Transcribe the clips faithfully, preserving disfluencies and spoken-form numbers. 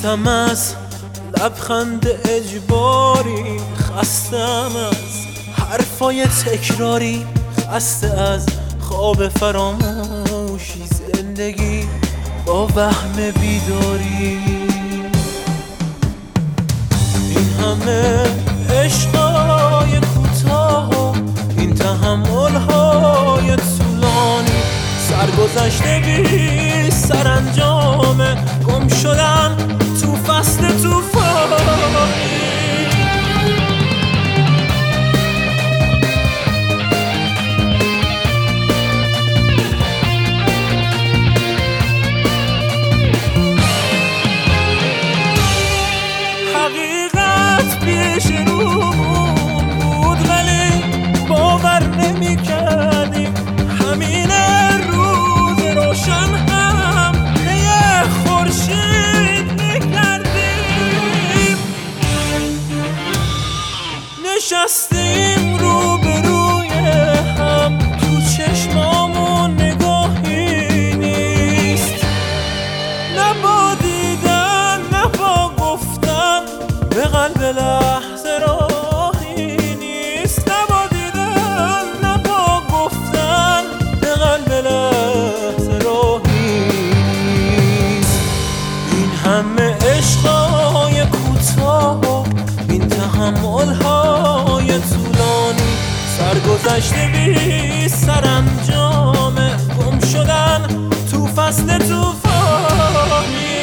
خستم از لبخند اجباری، خستم از حرفای تکراری، خسته از خواب فراموشی، زندگی با وهم بیداری. این همه عشقای کوتاه، این تحمل‌های طولانی، سرگذشته بی سرانجام، گم شدن تو فصل طوفانی. حقیقت پیش رومون بود ولی باور نمی کردیم، همین روز روشن هم یه خورشید می‌کردیم. نشستیم روبروی هم، تو چشمامون نگاهی نیست، نه با دیدن نه با گفتن به قلب لحظه راهی نیست، نه با دیدن نه با گفتن به قلب لحظه راهی نیست. این همه عشقای کوتاه، این تحمل‌های طولانی، سرگذشته بی سرانجامه، گم شدن تو فصل طوفانی.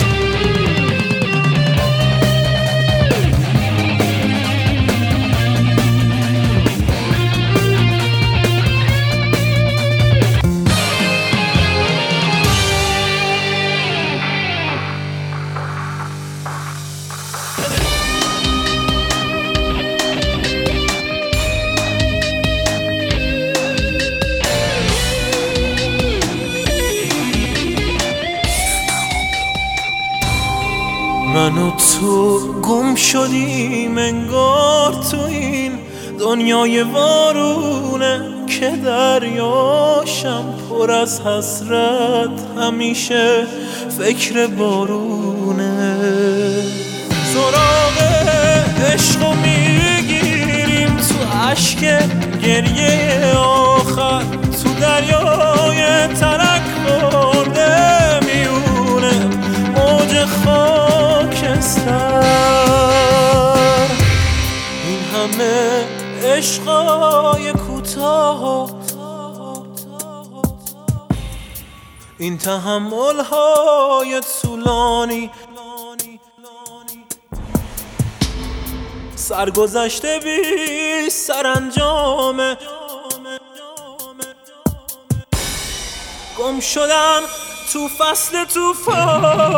من و تو گم شدیم انگار تو این دنیای وارونه، که دریاشم پر از حسرت، همیشه فکر بارونه. سراغ عشقو میگیریم تو اشک گریه آخر، تو دریای ترک برده میونه موج خاکستر. این همه عشقای کوتاه، این تحمل‌های طولانی، سرگذشته بی سرانجامه، گم شدن تو فصل طوفان.